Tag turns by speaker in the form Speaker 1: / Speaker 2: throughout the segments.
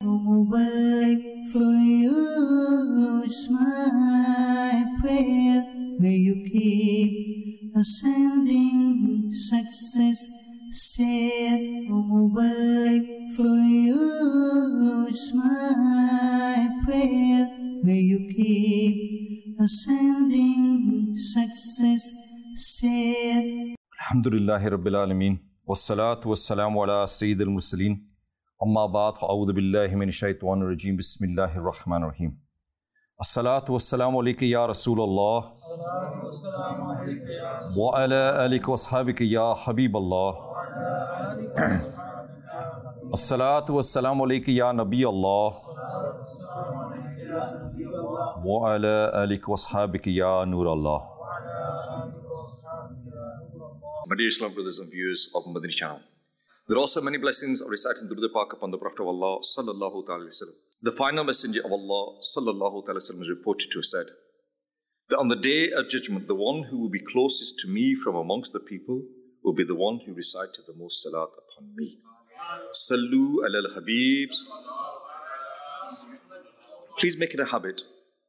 Speaker 1: Mubarak for you is my prayer. May you keep ascending success. Say, Mubarak for you is my prayer. May you keep ascending success. Say,
Speaker 2: Alhamdulillahi Rabbil Alameen. Wassalatu wassalamu ala Sayyidil Mursaleen. Amma ba'd, fa'awudhu billahi min shaytanir rajeem. Bismillahir Rahmanir Rahim. As-salatu wassalamu alayka ya Rasulallah. Wa ala alika wa ashabika ya Habiballah. As-salatu wassalamu alayka ya Nabi Allah. Wa ala alika wa ashabika ya Nur Allah. My dear Islam brothers and viewers of Madani channel, there are also many blessings of reciting Durud Pak upon the Prophet of Allah sallallahu ta'ala wasallam. The final messenger of Allah sallallahu ta'ala wasallam is reported to have said that on the day of judgment, the one who will be closest to me from amongst the people will be the one who recited the most salat upon me. Sallu ala al-habibs. Please make it a habit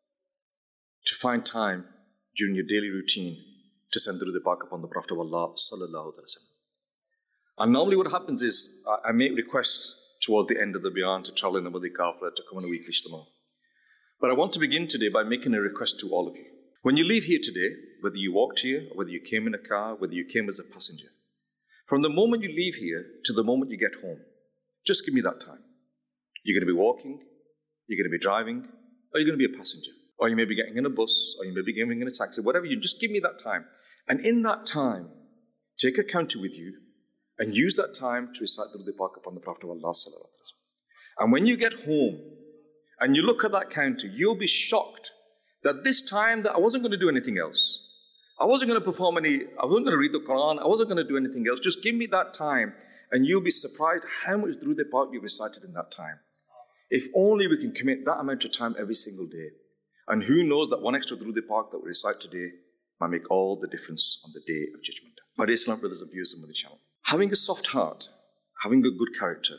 Speaker 2: to find time during your daily routine to send Durud Pak upon the Prophet of Allah sallallahu alaihi wasallam. And normally what happens is I make requests towards the end of the bayan to travel in the Madhi Kafla to come on a weekly ijtima. But I want to begin today by making a request to all of you. When you leave here today, whether you walked here, or whether you came in a car, whether you came as a passenger, from the moment you leave here to the moment you get home, just give me that time. You're going to be walking, you're going to be driving, or you're going to be a passenger. Or you may be getting in a bus, or you may be getting in a taxi, whatever you, just give me that time. And in that time, take a counter with you and use that time to recite Durud Pak upon the Prophet of Allah sallallahu alaihi wasallam. And when you get home and you look at that counter, you'll be shocked that this time that I wasn't going to do anything else. I wasn't going to I wasn't going to read the Quran, I wasn't going to do anything else. Just give me that time and you'll be surprised how much Durud Pak you recited in that time. If only we can commit that amount of time every single day. And who knows that one extra Durud Pak that we recite today might make all the difference on the day of judgment. My dear Islam brothers and viewers of the channel, having a soft heart, having a good character,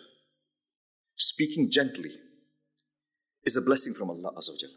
Speaker 2: speaking gently is a blessing from Allah Azza wa Jalla.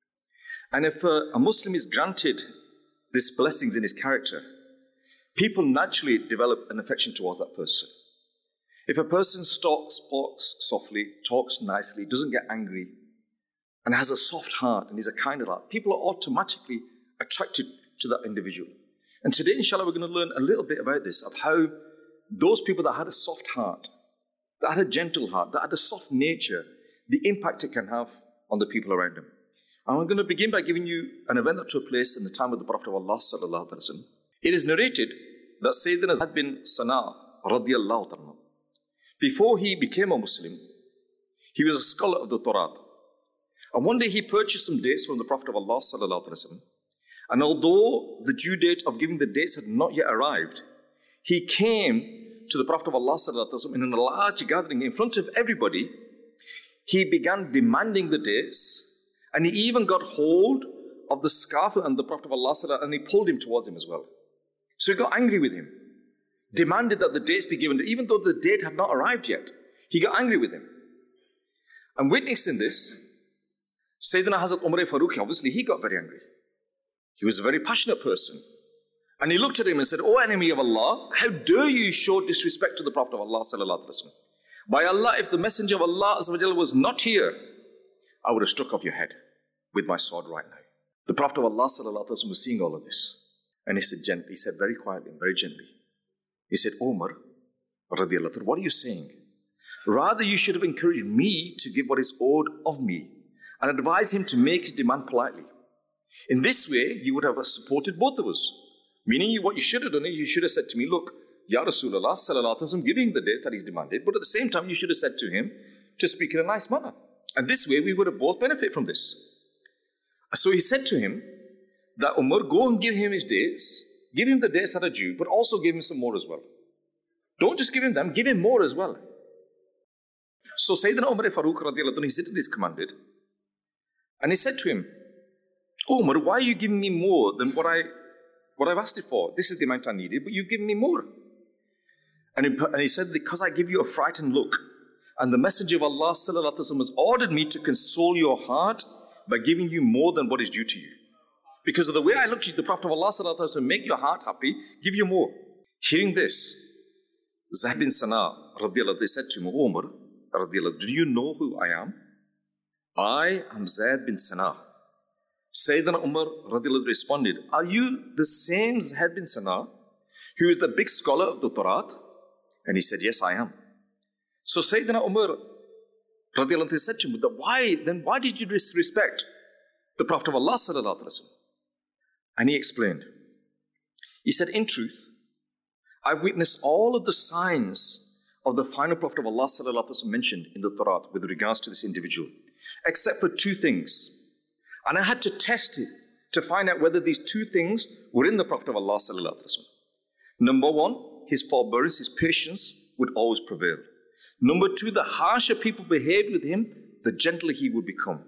Speaker 2: And if a Muslim is granted these blessings in his character, people naturally develop an affection towards that person. If a person talks softly, talks nicely, doesn't get angry, and has a soft heart and is a kind heart, people are automatically attracted to that individual. And today, inshallah, we're going to learn a little bit about this, of how those people that had a soft heart, that had a gentle heart, that had a soft nature, the impact it can have on the people around them. And I'm going to begin by giving you an event that took place in the time of the Prophet of Allah sallallahu alaihi wasallam. It is narrated that Sayyidina Zayd bin Sana radiyallahu ta'ala, before he became a Muslim, he was a scholar of the Torah. And one day he purchased some dates from the Prophet of Allah sallallahu alaihi wasallam. And although the due date of giving the dates had not yet arrived, he came to the Prophet of Allah sallallahu alaihi wasallam in a large gathering in front of everybody. He began demanding the dates, and he even got hold of the scarf and the Prophet of Allah sallallahu alaihi wasallam, and he pulled him towards him as well. So he got angry with him, demanded that the dates be given, even though the date had not arrived yet. He got angry with him. And witnessing this, Sayyidina Hazrat Umar Farooqi, obviously he got very angry. He was a very passionate person. And he looked at him and said, "O enemy of Allah, how dare you show disrespect to the Prophet of Allah sallallahu alaihi wasallam? By Allah, if the Messenger of Allah Azza wa Jalla was not here, I would have struck off your head with my sword right now." The Prophet of Allah sallallahu alaihi wasallam was seeing all of this. And he said very quietly and very gently, he said, "Umar, radiyallahu anhu, what are you saying? Rather, you should have encouraged me to give what is owed of me and advised him to make his demand politely. In this way, you would have supported both of us. Meaning, what you should have done is you should have said to me, look, Ya Rasulullah sallallahu alaihi wasallam, give him the dates that he's demanded, but at the same time, you should have said to him to speak in a nice manner. And this way, we would have both benefited from this." So he said to him that, "Umar, go and give him his dates, give him the dates that are due, but also give him some more as well. Don't just give him them, give him more as well." So Sayyidina Umar Farooq radiyallahu anhu, he did as commanded, and he said to him, "Umar, why are you giving me more than what I've asked it for? This is the amount I needed, but you've given me more." And he said, "Because I give you a frightened look, and the Messenger of Allah sallallahu alaihi wasallam has ordered me to console your heart by giving you more than what is due to you. Because of the way I looked at you, the Prophet of Allah sallallahu alaihi wasallam, make your heart happy, give you more. Hearing this, Zayd bin Sana radiallahu, they said to him, O Umar radiallahu, do you know who I am? I am Zayd bin Sana. Sayyidina Umar radiallahu responded, are you the same Zayd bin Sana who is the big scholar of the Torah? And he said, yes, I am. So Sayyidina Umar radiallahu said to him, why did you disrespect the Prophet of Allah sallallahu alaihi wasallam? And he explained. He said, in truth, I've witnessed all of the signs of the final Prophet of Allah sallallahu alaihi wasallam mentioned in the Torah with regards to this individual, except for two things. And I had to test it to find out whether these two things were in the Prophet of Allah sallallahu alaihi wasallam. Number one, his forbearance, his patience would always prevail. Number two, the harsher people behaved with him, the gentler he would become.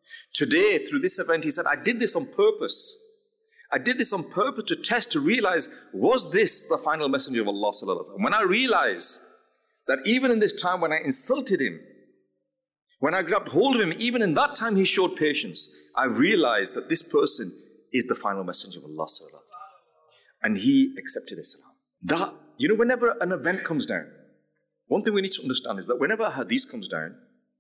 Speaker 2: Today, through this event, he said, I did this on purpose. I did this on purpose to test, to realize, was this the final messenger of Allah sallallahu alaihi wasallam? When I realized that even in this time when I insulted him, when I grabbed hold of him, even in that time he showed patience, I realized that this person is the final messenger of Allah sallallahu alaihi wasallam. And he accepted Islam. That, whenever an event comes down, one thing we need to understand is that whenever a hadith comes down,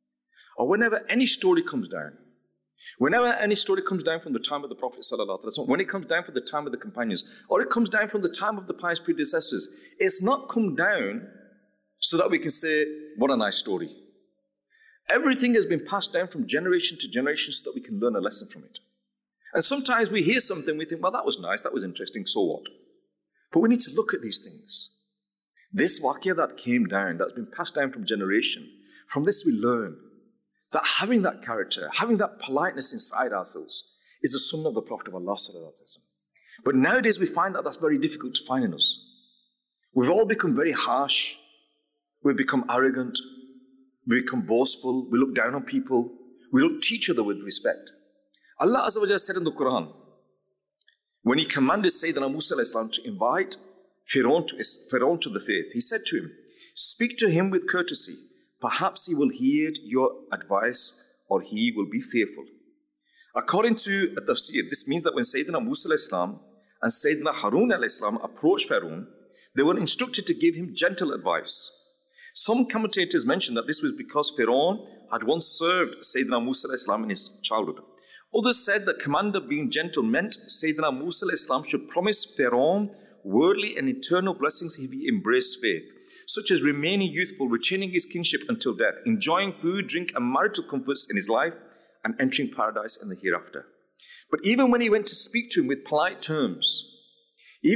Speaker 2: or whenever any story comes down, whenever any story comes down from the time of the Prophet ﷺ, when it comes down from the time of the companions, or it comes down from the time of the pious predecessors, it's not come down so that we can say, what a nice story. Everything has been passed down from generation to generation so that we can learn a lesson from it. And sometimes we hear something, we think, well, that was nice, that was interesting, so what? But we need to look at these things. This waqiyah that came down, that's been passed down from generation, from this we learn that having that character, having that politeness inside ourselves is a sunnah of the Prophet of Allah sallallahu alaihi wasallam. But nowadays we find that that's very difficult to find in us. We've all become very harsh. We've become arrogant. We become boastful. We look down on people. We don't treat each other with respect. Allah Azza wa Jalla said in the Quran, when He commanded Sayyidina Musa alayhi salam to invite Pharaoh to the faith, He said to him, speak to him with courtesy. Perhaps he will heed your advice or he will be fearful. According to a tafsir, this means that when Sayyidina Musa alayhi salam and Sayyidina Harun alayhi salam approached Pharaoh, they were instructed to give him gentle advice. Some commentators mention that this was because Pharaoh had once served Sayyidina Musa alayhi salam in his childhood. Others said that commander being gentle meant Sayyidina Musa alayhi salam should promise Pharaoh worldly and eternal blessings if he embraced faith, such as remaining youthful, retaining his kingship until death, enjoying food, drink, and marital comforts in his life, and entering paradise in the hereafter. But even when he went to speak to him with polite terms, he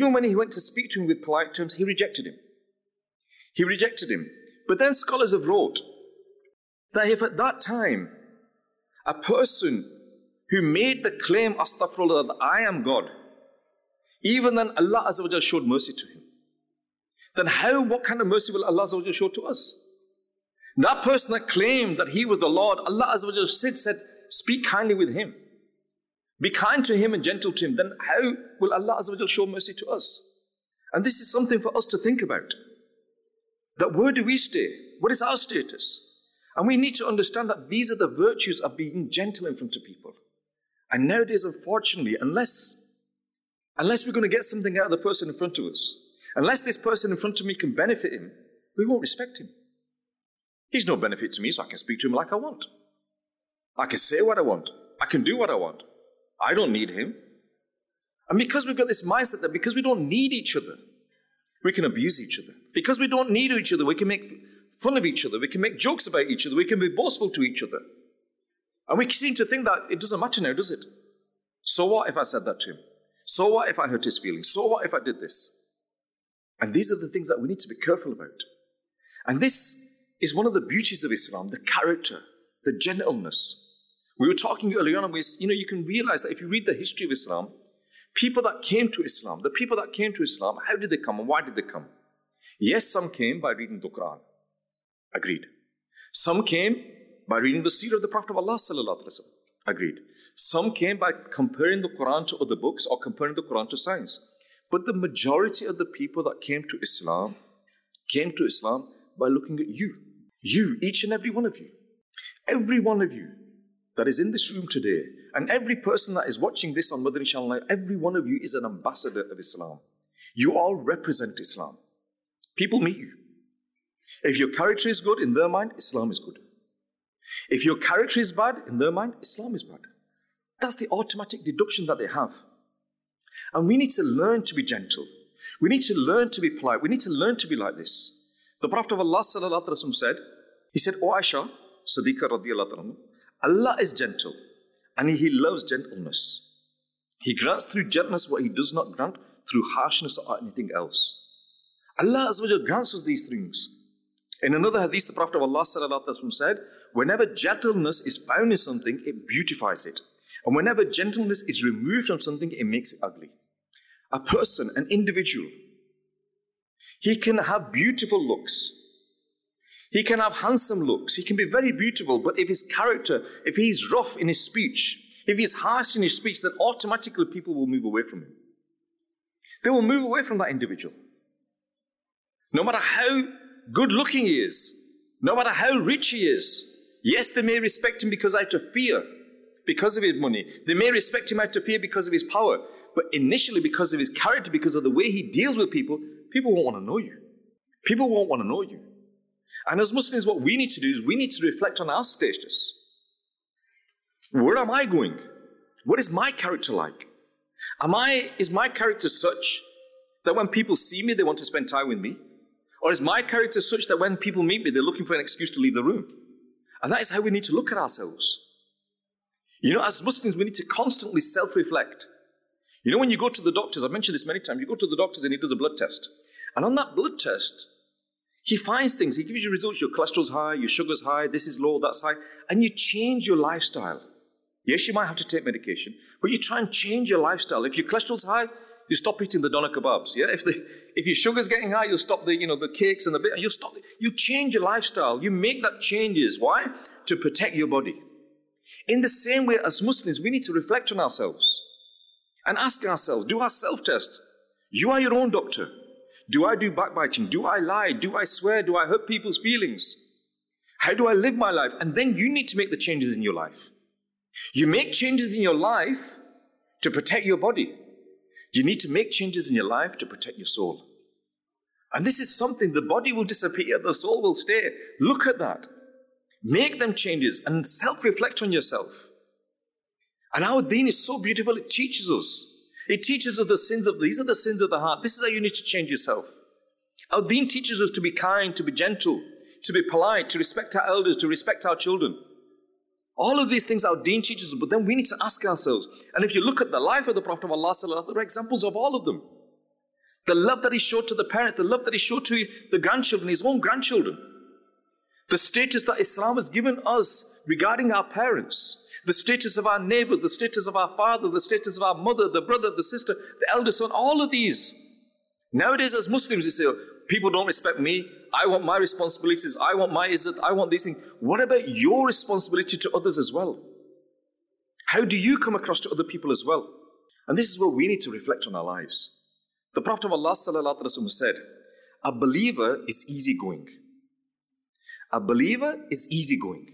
Speaker 2: rejected him. He rejected him. But then scholars have wrote that if at that time a person who made the claim, astaghfirullah, that I am God, even then Allah Azza wa Jalla showed mercy to him. Then what kind of mercy will Allah Azza wa Jalla show to us? That person that claimed that he was the Lord, Allah Azza wa Jalla said, speak kindly with him. Be kind to him and gentle to him. Then how will Allah Azza wa Jalla show mercy to us? And this is something for us to think about. That where do we stay? What is our status? And we need to understand that these are the virtues of being gentle in front of people. And nowadays, unfortunately, unless we're going to get something out of the person in front of us, unless this person in front of me can benefit him, we won't respect him. He's no benefit to me, so I can speak to him like I want. I can say what I want. I can do what I want. I don't need him. And because we've got this mindset that because we don't need each other, we can abuse each other. Because we don't need each other, we can make fun of each other. We can make jokes about each other. We can be boastful to each other. And we seem to think that it doesn't matter now, does it? So what if I said that to him? So what if I hurt his feelings? So what if I did this? And these are the things that we need to be careful about. And this is one of the beauties of Islam, the character, the gentleness. We were talking earlier on, you can realize that if you read the history of Islam, people that came to Islam, how did they come and why did they come? Yes, some came by reading the Quran. Agreed. Some came by reading the seerah of the Prophet of Allah sallallahu alaihi wasallam. Agreed. Some came by comparing the Quran to other books or comparing the Quran to science. But the majority of the people that came to Islam by looking at you. You, each and every one of you that is in this room today, and every person that is watching this on Madani Channel, every one of you is an ambassador of Islam. You all represent Islam. People meet you. If your character is good, in their mind, Islam is good. If your character is bad, in their mind, Islam is bad. That's the automatic deduction that they have. And we need to learn to be gentle. We need to learn to be polite. We need to learn to be like this. The Prophet of Allah sallallahu alaihi wasallam said, he said, O Aisha, Siddiqa radiyallahu anha, Allah is gentle and He loves gentleness. He grants through gentleness what He does not grant through harshness or anything else. Allah Azza wa Jal grants us these things. In another hadith, the Prophet of Allah sallallahu alaihi wasallam said, whenever gentleness is found in something, it beautifies it. And whenever gentleness is removed from something, it makes it ugly. A person, an individual, he can have beautiful looks. He can have handsome looks. He can be very beautiful. But if his character, if he's rough in his speech, if he's harsh in his speech, then automatically people will move away from him. They will move away from that individual. No matter how good looking he is, no matter how rich he is, yes, they may respect him because out of fear, because of his money. They may respect him out of fear because of his power. But initially, because of his character, because of the way he deals with people, people won't want to know you. People won't want to know you. And as Muslims, what we need to do is we need to reflect on our status. Where am I going? What is my character like? Is my character such that when people see me, they want to spend time with me? Or is my character such that when people meet me, they're looking for an excuse to leave the room? And that is how we need to look at ourselves. You know, as Muslims, we need to constantly self-reflect. You know, when you go to the doctors, I've mentioned this many times, you go to the doctors and he does a blood test. And on that blood test, he finds things, he gives you results, your cholesterol's high, your sugar's high, this is low, that's high, and you change your lifestyle. Yes, you might have to take medication, but you try and change your lifestyle. If your cholesterol's high, you stop eating the doner kebabs. Yeah, if your sugar's getting high, you'll stop the cakes and the bit, and you'll stop. You change your lifestyle. You make that changes. Why? To protect your body. In the same way, as Muslims, we need to reflect on ourselves and ask ourselves, do our self-test. You are your own doctor. Do I do backbiting? Do I lie? Do I swear? Do I hurt people's feelings? How do I live my life? And then you need to make the changes in your life. You make changes in your life to protect your body. You need to make changes in your life to protect your soul. And this is something, the body will disappear, the soul will stay. Look at that. Make them changes and self-reflect on yourself. And our deen is so beautiful, it teaches us. It teaches us these are the sins of the heart. This is how you need to change yourself. Our deen teaches us to be kind, to be gentle, to be polite, to respect our elders, to respect our children. All of these things our deen teaches us, but then we need to ask ourselves. And if you look at the life of the Prophet of Allah, there are examples of all of them. The love that he showed to the parents, the love that he showed to the grandchildren, his own grandchildren. The status that Islam has given us regarding our parents. The status of our neighbors, the status of our father, the status of our mother, the brother, the sister, the eldest son, all of these. Nowadays as Muslims, you say, people don't respect me. I want my responsibilities. I want my izzat. I want these things. What about your responsibility to others as well? How do you come across to other people as well? And this is where we need to reflect on our lives. The Prophet of Allah sallallahu alaihi wasallam said, a believer is easygoing. A believer is easygoing.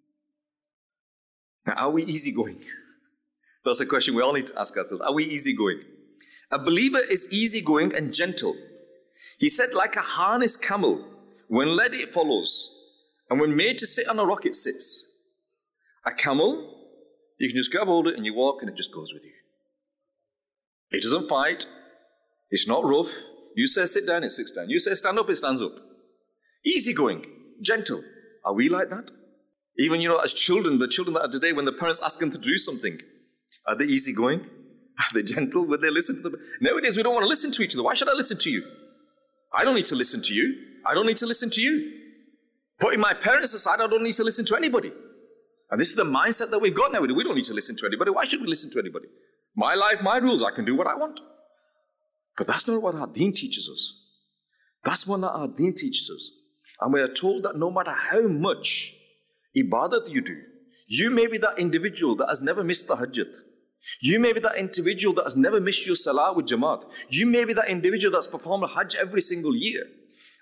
Speaker 2: Now, are we easygoing? That's a question we all need to ask ourselves. Are we easygoing? A believer is easygoing and gentle. He said, like a harnessed camel, when led it follows, and when made to sit on a rock it sits. A camel, you can just grab hold of it and you walk and it just goes with you. It doesn't fight. It's not rough. You say sit down, it sits down. You say stand up, it stands up. Easygoing, gentle. Are we like that? Even, as children, the children that are today, when the parents ask them to do something, are they easygoing? Are they gentle? Will they listen to them? Nowadays, we don't want to listen to each other. Why should I listen to you? I don't need to listen to you. I don't need to listen to you. Putting my parents aside, I don't need to listen to anybody. And this is the mindset that we've got now. We don't need to listen to anybody. Why should we listen to anybody? My life, my rules. I can do what I want. But that's not what our deen teaches us. That's what our deen teaches us. And we are told that no matter how much ibadat you do, you may be that individual that has never missed the hajjat. You may be that individual that has never missed your salah with jamaat. You may be that individual that's performed a hajj every single year.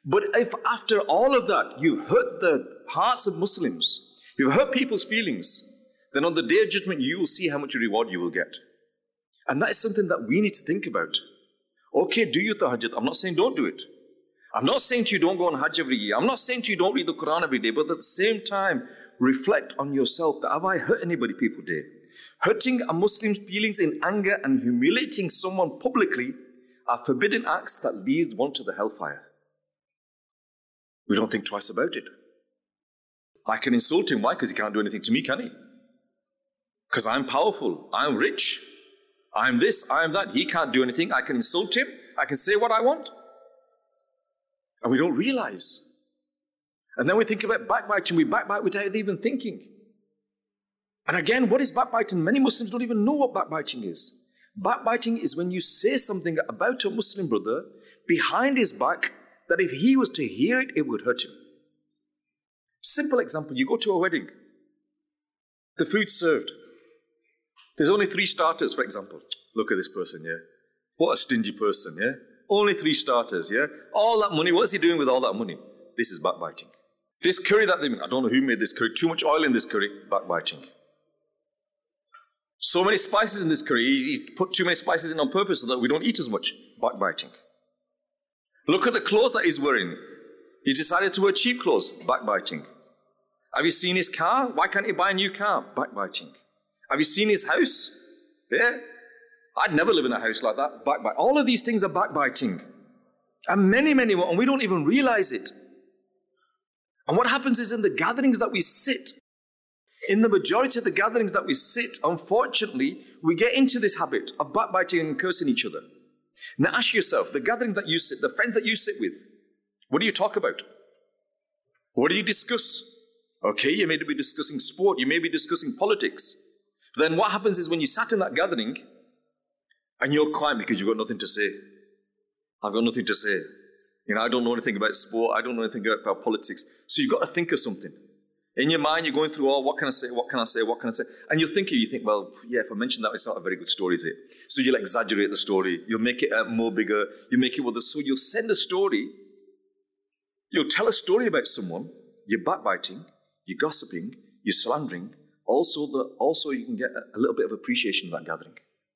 Speaker 2: But if after all of that, you've hurt the hearts of Muslims, you've hurt people's feelings, then on the day of judgment, you will see how much reward you will get. And that is something that we need to think about. Okay, do your tahajjud. I'm not saying don't do it. I'm not saying to you don't go on Hajj every year. I'm not saying to you don't read the Quran every day. But at the same time, reflect on yourself. That have I hurt anybody, people today? Hurting a Muslim's feelings in anger and humiliating someone publicly are forbidden acts that lead one to the hellfire. We don't think twice about it. I can insult him. Why? Because he can't do anything to me, can he? Because I'm powerful. I'm rich. I'm this, I'm that. He can't do anything. I can insult him. I can say what I want. And we don't realize. And then we think about backbiting. We backbite without even thinking. And again, what is backbiting? Many Muslims don't even know what backbiting is. Backbiting is when you say something about a Muslim brother behind his back that if he was to hear it, it would hurt him. Simple example, you go to a wedding. The food's served. There's only 3 starters, for example. Look at this person, yeah? What a stingy person, yeah? Only 3 starters, yeah? All that money, what's he doing with all that money? This is backbiting. This curry that they made, I don't know who made this curry, too much oil in this curry, backbiting. So many spices in this curry, he put too many spices in on purpose so that we don't eat as much, backbiting. Look at the clothes that he's wearing. He decided to wear cheap clothes, backbiting. Have you seen his car? Why can't he buy a new car? Backbiting. Have you seen his house? Yeah. I'd never live in a house like that. Backbiting. All of these things are backbiting. And many, many more, and we don't even realize it. And what happens is in the gatherings that we sit, in the majority of the gatherings that we sit, unfortunately, we get into this habit of backbiting and cursing each other. Now ask yourself, the gathering that you sit, the friends that you sit with, what do you talk about? What do you discuss? Okay, you may be discussing sport, you may be discussing politics. But then what happens is when you sat in that gathering and you're quiet because you've got nothing to say. I've got nothing to say. You know, I don't know anything about sport, I don't know anything about politics. So you've got to think of something. In your mind, you're going through, oh, what can I say, what can I say, what can I say? And you think, well, yeah, if I mention that, it's not a very good story, is it? So you'll exaggerate the story. You'll make it more bigger. You make it so you'll send a story. You'll tell a story about someone. You're backbiting. You're gossiping. You're slandering. Also, you can get a little bit of appreciation in that gathering.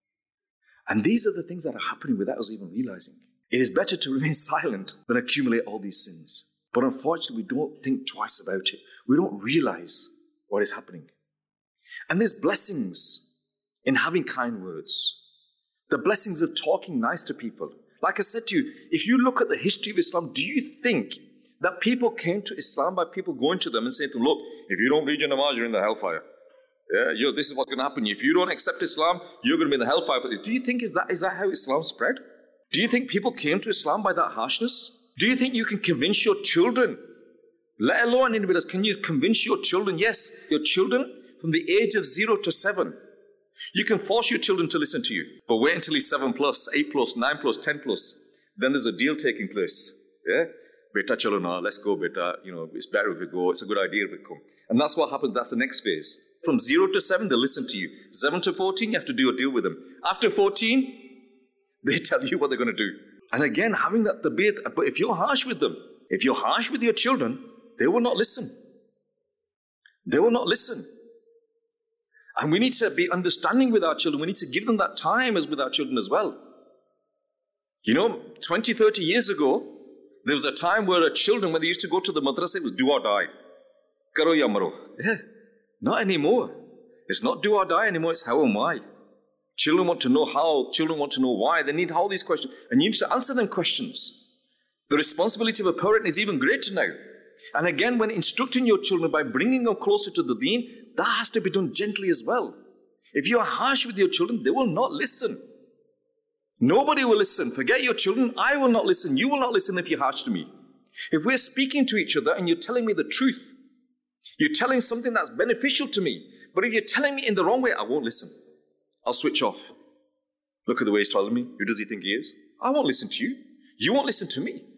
Speaker 2: And these are the things that are happening without us even realizing. It is better to remain silent than accumulate all these sins. But unfortunately, we don't think twice about it. We don't realize what is happening. And there's blessings in having kind words. The blessings of talking nice to people. Like I said to you, if you look at the history of Islam, do you think that people came to Islam by people going to them and saying to them, look, if you don't read your namaz, you're in the hellfire. Yeah, this is what's going to happen. If you don't accept Islam, you're going to be in the hellfire. Do you think is that how Islam spread? Do you think people came to Islam by that harshness? Do you think you can convince your children, let alone anybody else, can you convince your children? Yes, your children from the age of 0 to 7. You can force your children to listen to you, but wait until he's 7 plus, 8 plus, 9 plus, 10 plus. Then there's a deal taking place. Yeah? Beta chalo na, let's go beta. You know, it's better if we go. It's a good idea if we come. And that's what happens. That's the next phase. From 0 to 7, they listen to you. 7 to 14, you have to do a deal with them. After 14, they tell you what they're going to do. And again, having that debate. But if you're harsh with them, if you're harsh with your children, they will not listen. They will not listen. And we need to be understanding with our children. We need to give them that time as with our children as well. You know, 20, 30 years ago, there was a time where children, when they used to go to the madrasa, it was do or die. Karo ya maro. Yeah, not anymore. It's not do or die anymore, it's how am I? Children want to know how, children want to know why. They need all these questions. And you need to answer them questions. The responsibility of a parent is even greater now. And again, when instructing your children by bringing them closer to the deen, that has to be done gently as well. If you are harsh with your children, they will not listen. Nobody will listen. Forget your children. I will not listen. You will not listen if you're harsh to me. If we're speaking to each other and you're telling me the truth, you're telling something that's beneficial to me, but if you're telling me in the wrong way, I won't listen. I'll switch off. Look at the way he's telling me. Who does he think he is? I won't listen to you. You won't listen to me.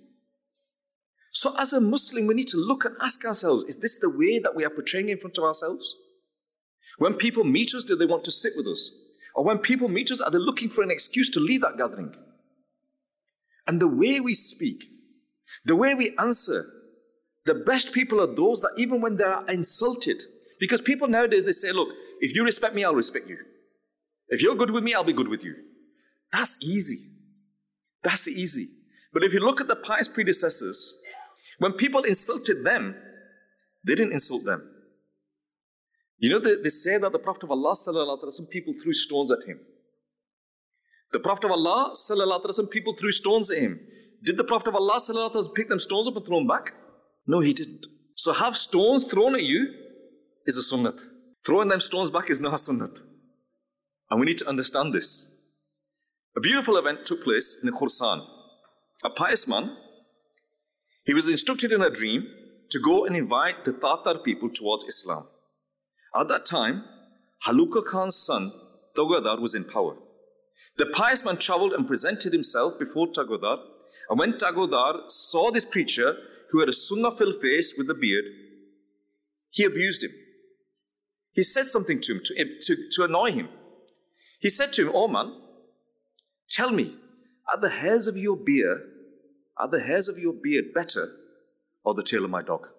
Speaker 2: So as a Muslim, we need to look and ask ourselves, is this the way that we are portraying in front of ourselves? When people meet us, do they want to sit with us? Or when people meet us, are they looking for an excuse to leave that gathering? And the way we speak, The way we answer, the best people are those that even when they are insulted, because people nowadays, they say, look, if you respect me, I'll respect you. If you're good with me, I'll be good with you. That's easy. That's easy. But if you look at the pious predecessors, when people insulted them, they didn't insult them. You know, they say that the Prophet of Allah, some people threw stones at him. The Prophet of Allah, people threw stones at him. Did the Prophet of Allah pick them stones up and throw them back? No, he didn't. So have stones thrown at you is a sunnat. Throwing them stones back is not a sunnat. And we need to understand this. A beautiful event took place in Khurasan. A pious man, he was instructed in a dream to go and invite the Tatar people towards Islam. At that time, Haluka Khan's son, Tagodar, was in power. The pious man traveled and presented himself before Tagodar. And when Tagodar saw this preacher who had a sunnah-filled face with a beard, he abused him. He said something to him to annoy him. He said to him, "Oh man, tell me, are the hairs of your beard better or the tail of my dog?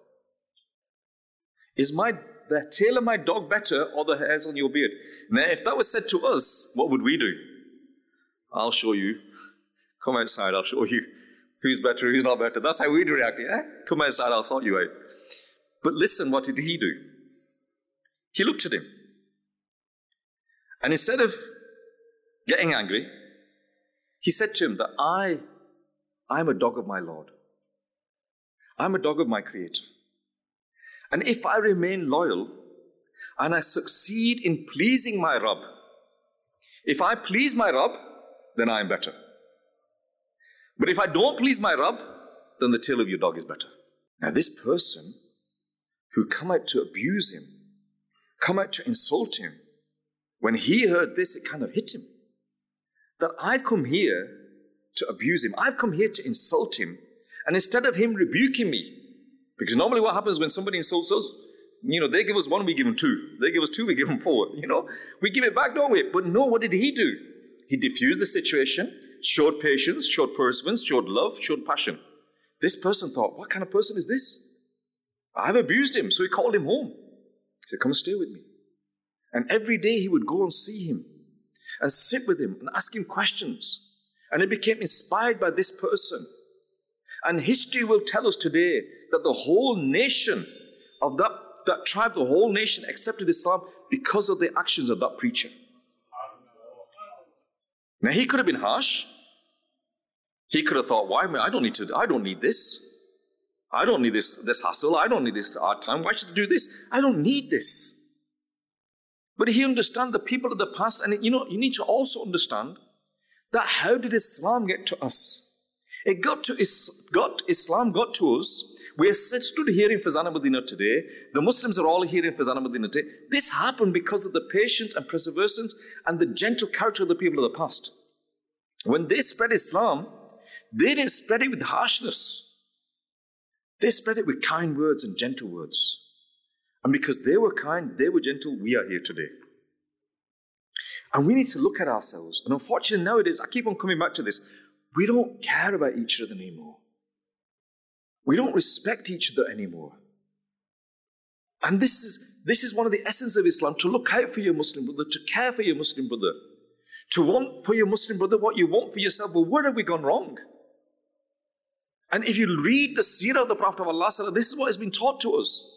Speaker 2: Is the tail of my dog better or the hairs on your beard?" Now, if that was said to us, what would we do? I'll show you. Come outside, I'll show you who's better, who's not better. That's how we'd react, yeah? Come outside, I'll sort you out. But listen, what did he do? He looked at him. And instead of getting angry, he said to him that I'm a dog of my Lord. I'm a dog of my Creator. And if I remain loyal and I succeed in pleasing my Rabb, if I please my Rabb, then I am better. But if I don't please my Rabb, then the tail of your dog is better. Now this person who come out to abuse him, come out to insult him, when he heard this, it kind of hit him. That I've come here to abuse him. I've come here to insult him. And instead of him rebuking me, because normally what happens when somebody insults us, they give us one, we give them two. They give us two, we give them four. We give it back, don't we? But no, what did he do? He diffused the situation, showed patience, showed perseverance, showed love, showed passion. This person thought, what kind of person is this? I've abused him. So he called him home. He said, come and stay with me. And every day he would go and see him and sit with him and ask him questions. And he became inspired by this person. And history will tell us today that the whole nation of that tribe, the whole nation accepted Islam because of the actions of that preacher. Now he could have been harsh. He could have thought, why? I don't need this. I don't need this hassle. I don't need this hard time. Why should I do this? I don't need this. But he understands the people of the past, and you need to also understand that how did Islam get to us? Islam got to us. We are stood here in Fazana Medina today. The Muslims are all here in Fazana Medina today. This happened because of the patience and perseverance and the gentle character of the people of the past. When they spread Islam, they didn't spread it with harshness. They spread it with kind words and gentle words. And because they were kind, they were gentle, we are here today. And we need to look at ourselves. And unfortunately nowadays, I keep on coming back to this, we don't care about each other anymore. We don't respect each other anymore. And this is one of the essence of Islam, to look out for your Muslim brother, to care for your Muslim brother, to want for your Muslim brother what you want for yourself. But where have we gone wrong? And if you read the seerah of the Prophet of Allah, this is what has been taught to us.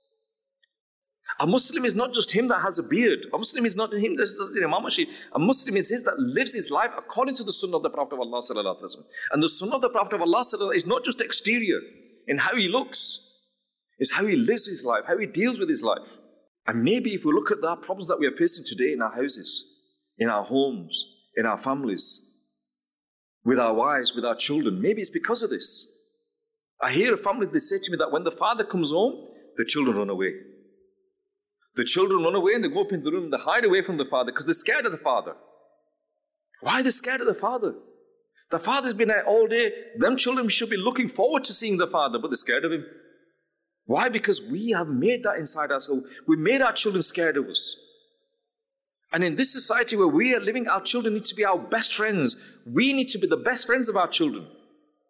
Speaker 2: A Muslim is not just him that has a beard. A Muslim is not him that does the imamashi. A Muslim is his that lives his life according to the sunnah of the Prophet of Allah. And the sunnah of the Prophet of Allah is not just exterior in how he looks. It's how he lives his life, how he deals with his life. And maybe if we look at the problems that we are facing today in our houses, in our homes, in our families, with our wives, with our children, maybe it's because of this. I hear a family, they say to me that when the father comes home, the children run away. The children run away and they go up into the room and they hide away from the father because they're scared of the father. Why are they scared of the father? The father's been out all day. Them children should be looking forward to seeing the father, but they're scared of him. Why? Because we have made that inside ourselves. We made our children scared of us. And in this society where we are living, our children need to be our best friends. We need to be the best friends of our children.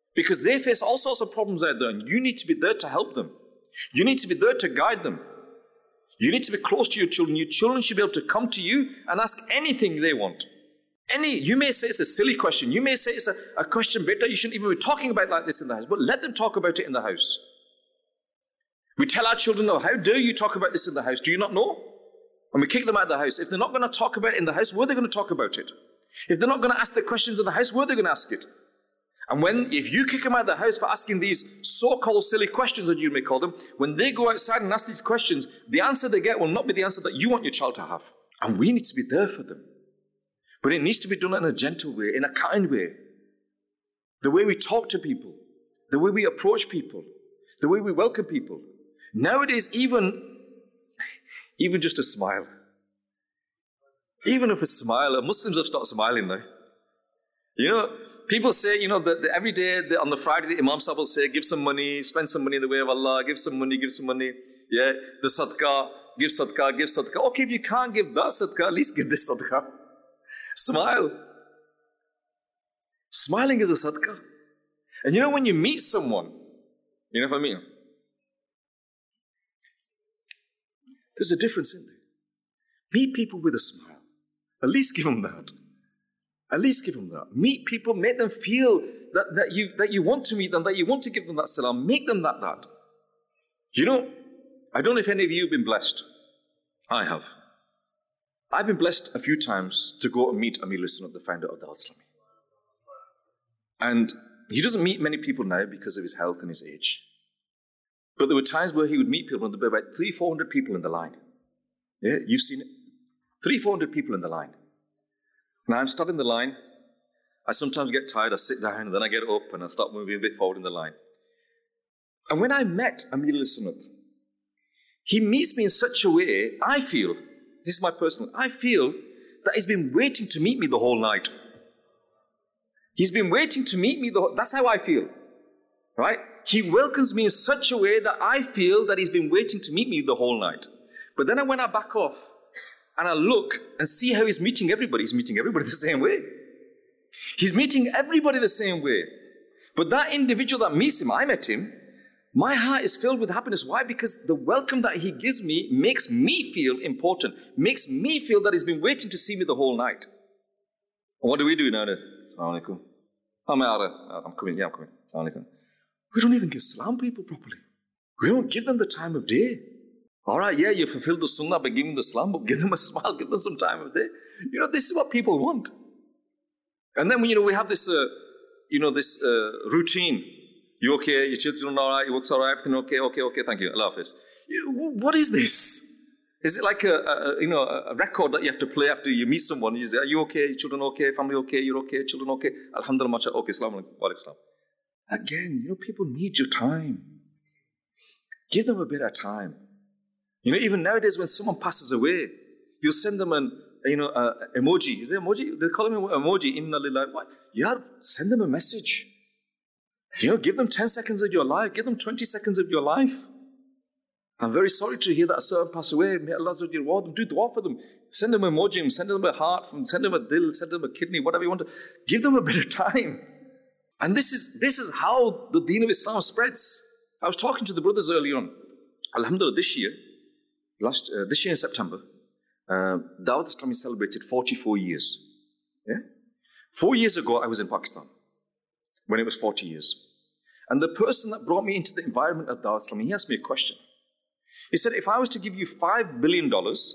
Speaker 2: Because they face all sorts of problems out there, and you need to be there to help them. You need to be there to guide them. You need to be close to your children. Your children should be able to come to you and ask anything they want. You may say it's a silly question. You may say it's a question, beta, you shouldn't even be talking about like this in the house, but let them talk about it in the house. We tell our children, no, how dare you talk about this in the house? Do you not know? And we kick them out of the house. If they're not going to talk about it in the house, where are they going to talk about it? If they're not going to ask the questions in the house, where are they going to ask it? And if you kick them out of the house for asking these so-called silly questions, as you may call them, when they go outside and ask these questions, the answer they get will not be the answer that you want your child to have. And we need to be there for them. But it needs to be done in a gentle way, in a kind way. The way we talk to people, the way we approach people, the way we welcome people. Nowadays, even just a smile. Even if a smile, Muslims have started smiling now. People say, that every day on the Friday, the Imam Sahib will say, give some money, spend some money in the way of Allah, give some money. Yeah, the sadaqah, give sadaqah. Okay, if you can't give that sadaqah, at least give this sadaqah. Smile. Smiling is a sadaqah. And when you meet someone, you know what I mean? There's a difference in there. Meet people with a smile. At least give them that. At least give them that. Meet people, make them feel that you want to meet them, that you want to give them that salam. Make them that. I don't know if any of you have been blessed. I have. I've been blessed a few times to go and meet Amir Sunnat, the founder of the Islami. And he doesn't meet many people now because of his health and his age. But there were times where he would meet people and there were about 300-400 people in the line. Yeah, you've seen it. 300-400 people in the line. Now I'm stuck in the line. I sometimes get tired, I sit down, and then I get up and I start moving a bit forward in the line. And when I met Amir Sunnat, he meets me in such a way, I feel that he's been waiting to meet me the whole night. He's been waiting to meet me that's how I feel. Right? He welcomes me in such a way that I feel that he's been waiting to meet me the whole night. But then when I back off and I look and see how he's meeting everybody the same way. He's meeting everybody the same way. But that individual that meets him, I met him, my heart is filled with happiness. Why? Because the welcome that he gives me makes me feel important, makes me feel that he's been waiting to see me the whole night. And what do we do now? Assalamu alaikum. I'm coming. Assalamu alaikum. We don't even give salam people properly. We don't give them the time of day. All right, yeah, you fulfilled the sunnah by giving the salam, but give them a smile, give them some time of day. This is what people want. And then, we have this, routine. You okay? Your children all right? Your work's all right? Everything okay, thank you. Allah Hafiz. What is this? Is it like a record that you have to play after you meet someone? You say, are you okay? Your children okay? Family okay? You're okay? Children okay? Alhamdulillah, mashallah. Okay, Assalamu alaikum. Again, people need your time. Give them a bit of time. Even nowadays when someone passes away, you send them an emoji. Is there emoji? They call him emoji. Inna lillahi. What? Yeah, send them a message. Give them 10 seconds of your life. Give them 20 seconds of your life. I'm very sorry to hear that a certain passed away. May Allah reward them. Do dua for them. Send them an emoji. Send them a heart. Send them a dil. Send them a kidney. Whatever you want to. Give them a bit of time. And this is how the deen of Islam spreads. I was talking to the brothers earlier on. Alhamdulillah, this year in September, Dawat Islami celebrated 44 years. Yeah? 4 years ago, I was in Pakistan when it was 40 years. And the person that brought me into the environment of Dawat Islami, he asked me a question. He said, if I was to give you $5 billion, $5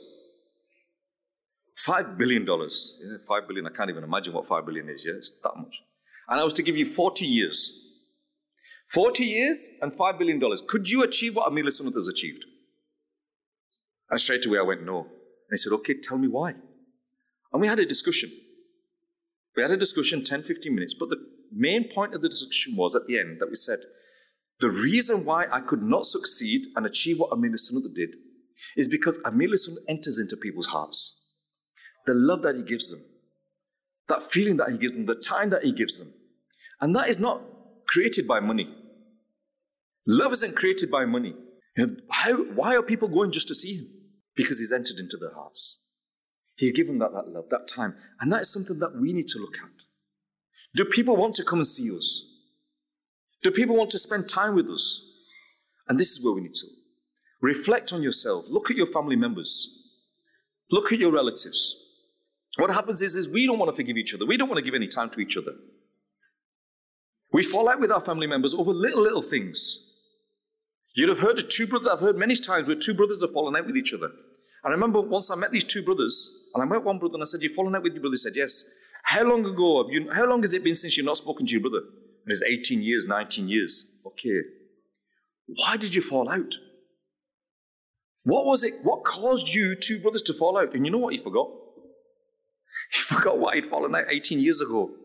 Speaker 2: billion, yeah, 5 billion, I can't even imagine what 5 billion is, yeah? It's that much. And I was to give you 40 years. 40 years and $5 billion. Could you achieve what Amir Sunnat has achieved? And straight away I went, no. And he said, okay, tell me why. And we had a discussion. We had a discussion, 10, 15 minutes. But the main point of the discussion was at the end that we said, the reason why I could not succeed and achieve what Amir Sunnat did is because Amir Sunnat enters into people's hearts. The love that he gives them. That feeling that he gives them, the time that he gives them. And that is not created by money. Love isn't created by money. Why are people going just to see him? Because he's entered into their hearts. He's given that love, that time. And that is something that we need to look at. Do people want to come and see us? Do people want to spend time with us? And this is where we need to reflect on yourself. Look at your family members. Look at your relatives. What happens is we don't want to forgive each other. We don't want to give any time to each other. We fall out with our family members over little things. You'd have heard of two brothers, I've heard many times where two brothers have fallen out with each other. And I remember once I met these two brothers, and I met one brother and I said, "You've fallen out with your brother?" He said, "Yes." How long has it been since you've not spoken to your brother? And it's 18 years, 19 years. Okay. Why did you fall out? What was it? What caused you two brothers to fall out? And you know what he forgot? He forgot why he'd fallen out 18 years ago.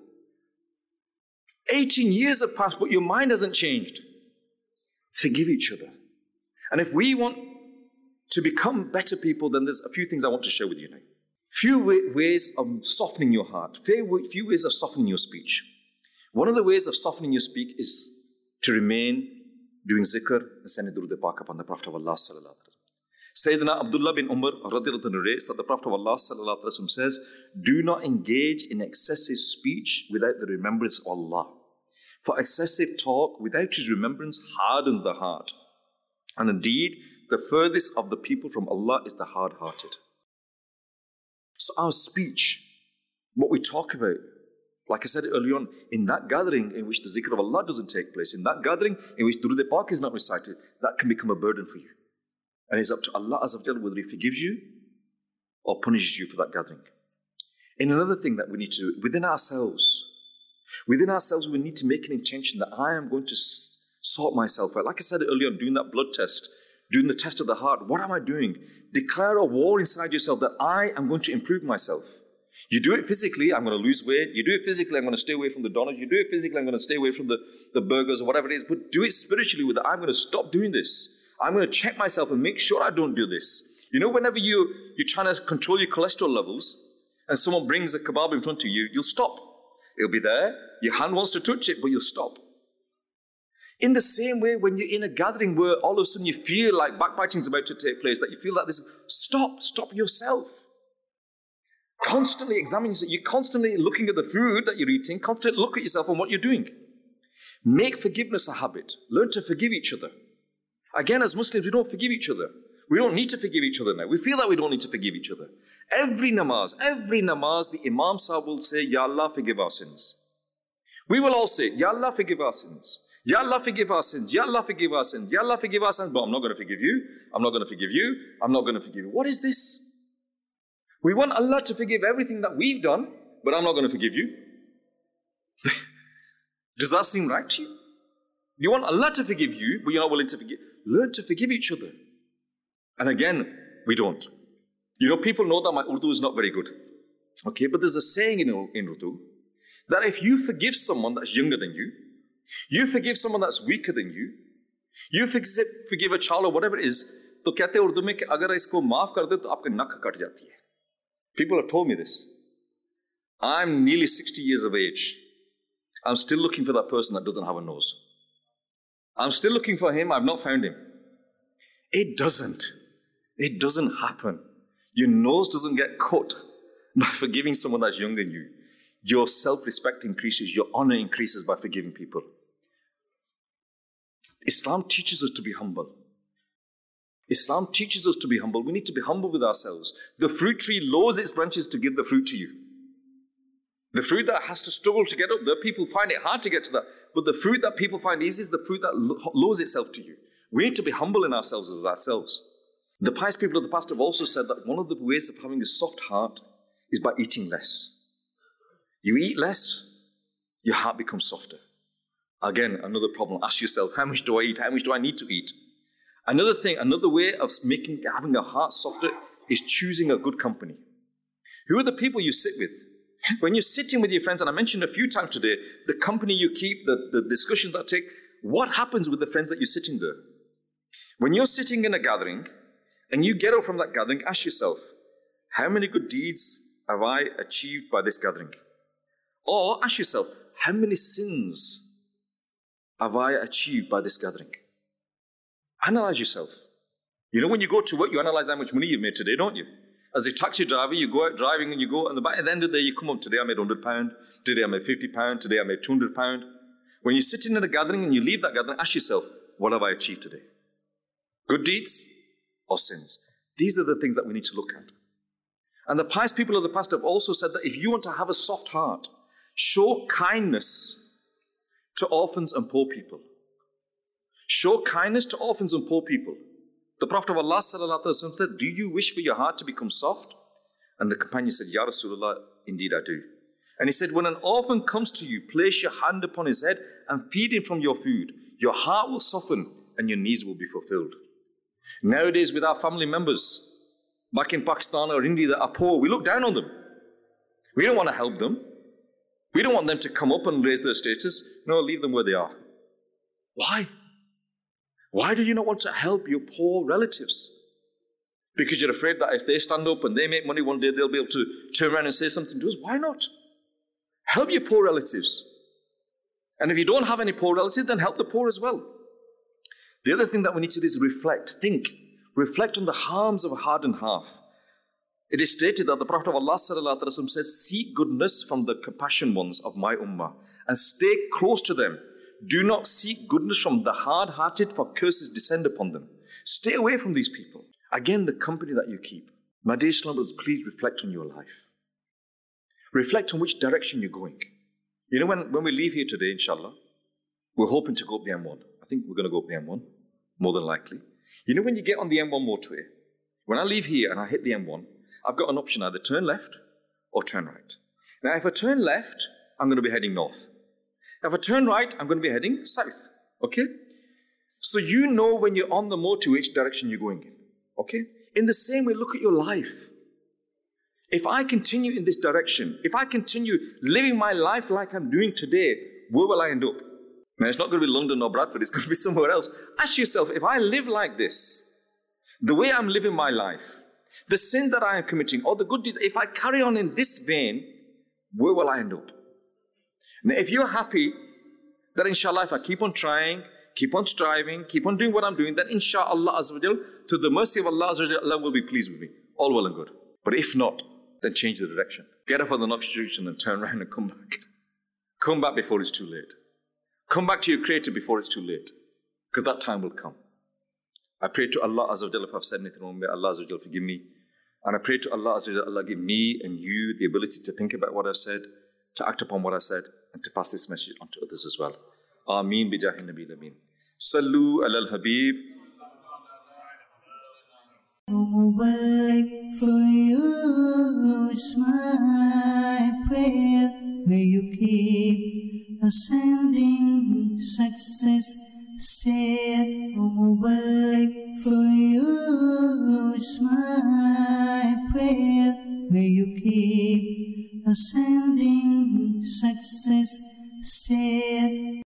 Speaker 2: 18 years have passed, but your mind hasn't changed. Forgive each other. And if we want to become better people, then there's a few things I want to share with you now. Few ways of softening your heart. Few ways of softening your speech. One of the ways of softening your speech is to remain doing zikr and sending durud pak upon the Prophet of Allah sallallahu alaihi wasallam. Sayyidina Abdullah bin Umar radiyallahu anhu that the Prophet of Allah sallallahu alaihi wasallam says, "Do not engage in excessive speech without the remembrance of Allah. For excessive talk without His remembrance hardens the heart. And indeed, the furthest of the people from Allah is the hard-hearted." So our speech, what we talk about, like I said earlier on, in that gathering in which the zikr of Allah doesn't take place, in that gathering in which Durud Pak is not recited, that can become a burden for you. And it's up to Allah Azza wa Jalla whether He forgives you or punishes you for that gathering. And another thing that we need to do, within ourselves, we need to make an intention that I am going to sort myself out. Like I said earlier on, doing that blood test, doing the test of the heart, what am I doing? Declare a war inside yourself that I am going to improve myself. You do it physically, I'm going to lose weight. You do it physically, I'm going to stay away from the donuts. You do it physically, I'm going to stay away from the burgers or whatever it is. But do it spiritually with that. I'm going to stop doing this. I'm going to check myself and make sure I don't do this. You know, whenever you're trying to control your cholesterol levels and someone brings a kebab in front of you, you'll stop. It'll be there. Your hand wants to touch it, but you'll stop. In the same way, when you're in a gathering where all of a sudden you feel like backbiting is about to take place, that you feel like this, stop yourself. Constantly examine yourself. You're constantly looking at the food that you're eating. Constantly look at yourself and what you're doing. Make forgiveness a habit. Learn to forgive each other. Again, as Muslims, we don't forgive each other. We don't need to forgive each other now. We feel that we don't need to forgive each other. Every namaz, the Imam Sahib will say, "Ya Allah, forgive our sins." We will all say, "Ya Allah, forgive our sins. Ya Allah, forgive our sins. Ya Allah, forgive our sins. Ya Allah, forgive our sins." But I'm not going to forgive you. I'm not going to forgive you. I'm not going to forgive you. What is this? We want Allah to forgive everything that we've done, but I'm not going to forgive you. Does that seem right to you? You want Allah to forgive you, but you're not willing to forgive. Learn to forgive each other. And again, we don't. You know, people know that my Urdu is not very good. Okay, but there's a saying in Urdu that if you forgive someone that's younger than you, you forgive someone that's weaker than you forgive a child or whatever it is, तो कहते हैं उर्दू में कि अगर इसको माफ कर दे तो आपकी नक कट जाती है. People have told me this. I'm nearly 60 years of age. I'm still looking for that person that doesn't have a nose. I'm still looking for him. I've not found him. It doesn't happen. Your nose doesn't get cut by forgiving someone that's younger than you. Your self-respect increases. Your honor increases by forgiving people. Islam teaches us to be humble. Islam teaches us to be humble. We need to be humble with ourselves. The fruit tree lowers its branches to give the fruit to you. The fruit that has to struggle to get up there, people find it hard to get to that. But the fruit that people find easy is the fruit that lowers itself to you. We need to be humble in ourselves as ourselves. The pious people of the past have also said that one of the ways of having a soft heart is by eating less. You eat less, your heart becomes softer. Again, another problem. Ask yourself, how much do I eat? How much do I need to eat? Another way of having a heart softer is choosing a good company. Who are the people you sit with? When you're sitting with your friends, and I mentioned a few times today, the company you keep, the discussions that take, what happens with the friends that you're sitting there? When you're sitting in a gathering, and you get out from that gathering, ask yourself, how many good deeds have I achieved by this gathering? Or ask yourself, how many sins have I achieved by this gathering? Analyze yourself. You know, when you go to work, you analyze how much money you've made today, don't you? As a taxi driver, you go out driving and you go, and at the end of the day, you come up, today I made £100, today I made £50, today I made £200. When you're sitting in a gathering and you leave that gathering, ask yourself, what have I achieved today? Good deeds or sins? These are the things that we need to look at. And the pious people of the past have also said that if you want to have a soft heart, show kindness to orphans and poor people. Show kindness to orphans and poor people. The Prophet of Allah ﷺ said, do you wish for your heart to become soft? And the companion said, Ya Rasulullah, indeed I do. And he said, when an orphan comes to you, place your hand upon his head and feed him from your food. Your heart will soften and your needs will be fulfilled. Nowadays, with our family members back in Pakistan or India that are poor, we look down on them. We don't want to help them. We don't want them to come up and raise their status. No, leave them where they are. Why? Why do you not want to help your poor relatives? Because you're afraid that if they stand up and they make money one day, they'll be able to turn around and say something to us. Why not? Help your poor relatives. And if you don't have any poor relatives, then help the poor as well. The other thing that we need to do is reflect, think. Reflect on the harms of a hardened heart. It is stated that the Prophet of Allah ﷺ says, seek goodness from the compassionate ones of my ummah and stay close to them. Do not seek goodness from the hard-hearted, for curses descend upon them. Stay away from these people. Again, the company that you keep. My dear Islam, please reflect on your life. Reflect on which direction you're going. You know, when we leave here today, inshallah, we're hoping to go up the M1. I think we're going to go up the M1, more than likely. You know, when you get on the M1 motorway, when I leave here and I hit the M1, I've got an option, either turn left or turn right. Now, if I turn left, I'm going to be heading north. If I turn right, I'm going to be heading south. Okay? So you know when you're on the motorway which direction you're going in. Okay? In the same way, look at your life. If I continue in this direction, if I continue living my life like I'm doing today, where will I end up? Now, it's not going to be London or Bradford, it's going to be somewhere else. Ask yourself, if I live like this, the way I'm living my life, the sin that I am committing, or the good deeds, if I carry on in this vein, where will I end up? Now, if you're happy that inshallah, if I keep on trying, keep on striving, keep on doing what I'm doing, then inshallah Azza wa Jal, to the mercy of Allah Azza wa Jal, Allah will be pleased with me. All well and good. But if not, then change the direction. Get up on the next direction and turn around and come back. Come back before it's too late. Come back to your Creator before it's too late. Because that time will come. I pray to Allah Azza wa Jal, if I've said anything wrong, may Allah Azza wa Jal forgive me. And I pray to Allah Azza wa Jal, Allah give me and you the ability to think about what I've said, to act upon what I said, and to pass this message on to others as well. Ameen bijahi nabi lameen. Sallu ala al-habib.
Speaker 1: Mubarak for you is my prayer. May you keep ascending success. Say, Mubarak for you is my prayer. May you keep ascending success. Say.